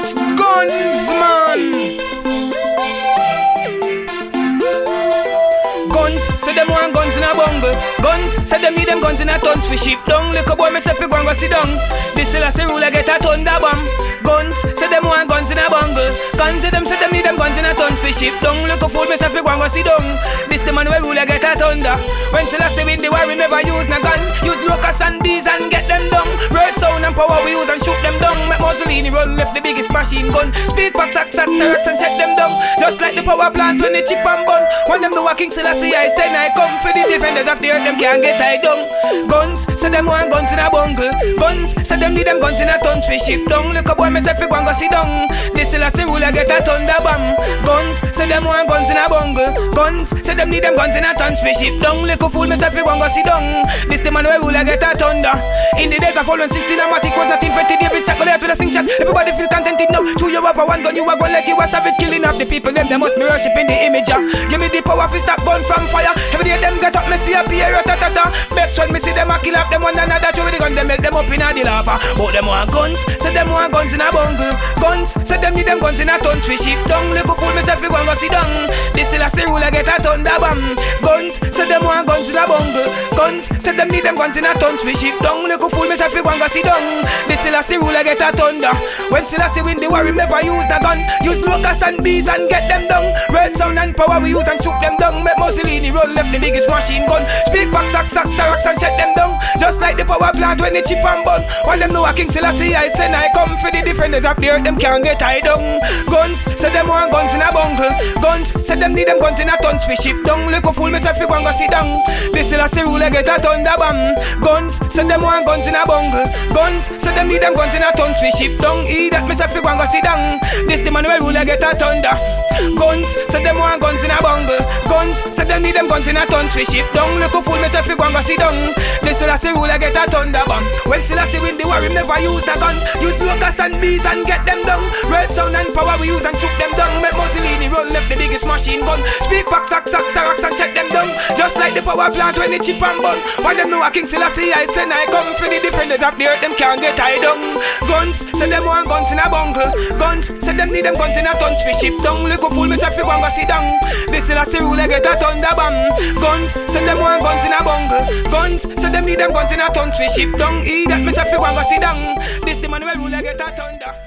much guns, man. Guns, say them want guns in a bungle. Guns, say them need them guns in a tons. We ship down, little boy myself we go and go sit down. This is a rule I get a thunder bomb. Guns, say them want guns in a bungle. Guns, say them need them guns in a tons. We ship down, little fool myself we go and go sit down. This the man we rule I get a thunder. When Selassie win the war we never use no gun. Use locusts and bees and get them down. Red sound and power we use and shoot them down. Make Mussolini run left the biggest machine gun. Speak back, sack, and check them down. Just like the power plant when the chip and bun. When them know a King Selassie I send I come for the defenders of the earth, them can't get tied down. Guns, say them want guns in a bungle. Guns, say them need them guns in a tons. We ship down, look a boy myself we go and go sit down. This Selassie rule I get a thunder bomb. Guns, say them want guns in a bungle. Guns, say them need them guns in a tons. We ship down, look a fool myself we go and go sit down. This the man we rule I get a thunder. In the days of fallen 16 Amatic was not invented. David chocolate with a sing shot. Everybody feel contented now. Chew you up for one gun, you are going like you a savage, killing off the people. Them they must be worshiping the image. Give me the power to stop burn from fire. Every day them get up, me see a fear, ta-ta-ta. Bex when me see them a kill off them one another. Throw the gun, them make them up in a the lava. But them want guns, say them want guns in a bungle. Guns, say them need them guns in a tons. We ship down, little fool myself we go and go sit down. This is a rule I get a thunder bomb. Guns, say them want guns in a bungle. Guns, say them need them guns in a tons. We ship down, little fool myself we go and go sit down. This is a rule I get a thunder. When Selassie win the war, we never use the gun. Use locusts and bees and get them down. Red sound and power we use and shoot them down. Make Mussolini run left the biggest machine gun. Speak back, sack, rocks and shut them down. Just like the power plant when the chip and bun. While them know a King Selassie I send I come for the defenders of the earth, them can't get tied down. Guns, say them want guns in a bungle. Guns, say them need them guns in a tons. We ship down, little fool myself we go and go sit down. This Selassie rule I get a thunder bomb. Guns, say them want guns in a bungle. Guns, say them need them guns in a tons. We ship down, that myself we go and go sit down. This the man we rule I get a thunder. Guns, say them want guns in a bungle. Guns, say them need them guns in a tons. We ship down, little fool myself we go and go sit down. This Selassie rule I get a thunder bomb. When Selassie win the war we never use the gun. Use locusts and bees and get them down. Red sound and power we use and shoot them down. Make Mussolini run left the biggest machine gun. Speak back, sack, rocks and shut them down. Just like the power plant when the chip and bun. While them know a King Selassie I send I come for the defenders of the earth, them can't get tied down. Guns, say them want guns in a bungle. Guns, say them need them guns in a tons. We ship down, little fool myself we go and go sit down. This is a rule I get a thunder bomb. Guns, say them want guns in a bungle. Guns, say them need them guns in a tons. We ship down, that myself we go and go sit down. This the man we rule I get a thunder.